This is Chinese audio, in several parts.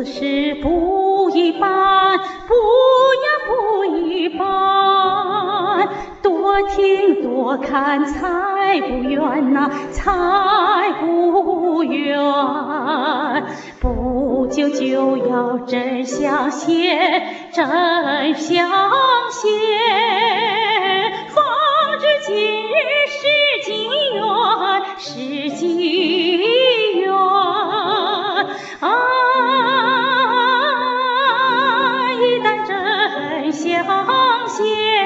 世不一般，不一般。多听多看才不远呐，才不远。不久就要真相现，真相现。方知今日是今缘，是今缘。一旦真相现，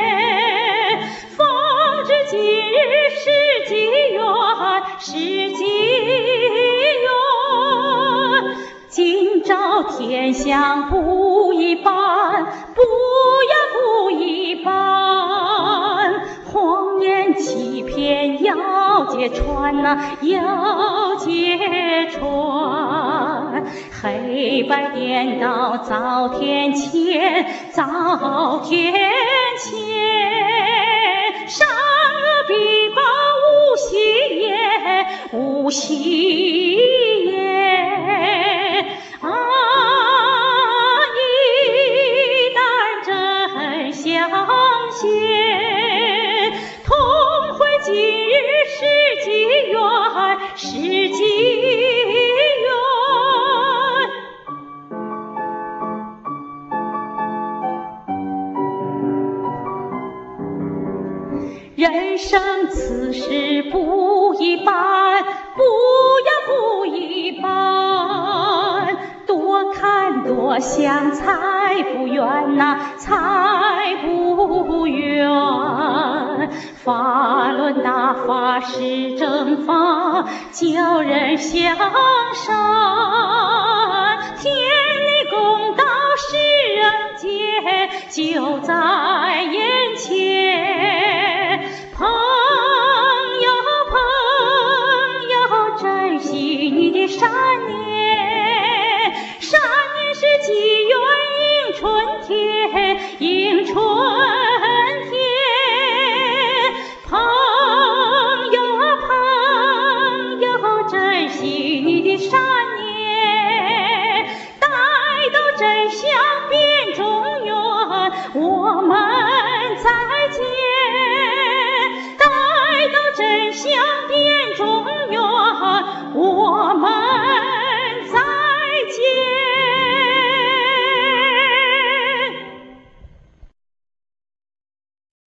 方知今日是今缘，是今缘。今朝天象不一般，不一般。谎言欺骗要揭穿呐，要揭穿。黑白颠倒遭天谴，遭天谴。善恶必报无戏言，无戏言。一旦真相现，同会今日是今缘，是今缘。人生此事不一般，不一般。多看多想才不远呐，才不远。法论大法是正法，教人向善。天理公道是人间，就在